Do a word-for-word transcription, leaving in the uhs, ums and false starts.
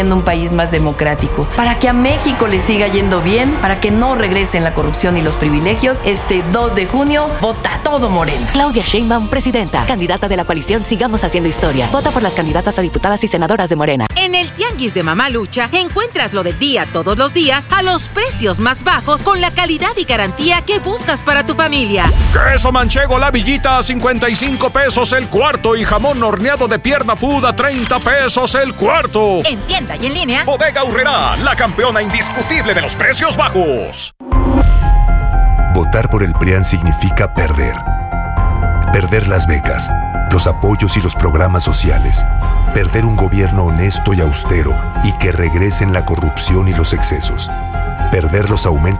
en un país más democrático. Para que a México le siga yendo bien, para que no regresen la corrupción y los privilegios, este dos de junio, vota todo Morena. Claudia Sheinbaum, presidenta, candidata de la coalición Sigamos Haciendo Historia. Vota por las candidatas a diputadas y senadoras de Morena. En el Tianguis de Mamalucha encuentras lo del día todos los días a los precios más bajos con la calidad y garantía que buscas para tu familia. Queso manchego La Villita a cincuenta y cinco pesos el cuarto y jamón horneado de Pierna Food a treinta pesos el cuarto. En tienda y en línea. Bodega Aurrerá, la campeona indiscutible de los precios bajos. Votar por el PRIAN significa perder. Perder las becas, los apoyos y los programas sociales. Perder un gobierno honesto y austero y que regresen la corrupción y los excesos. Perder los aumentos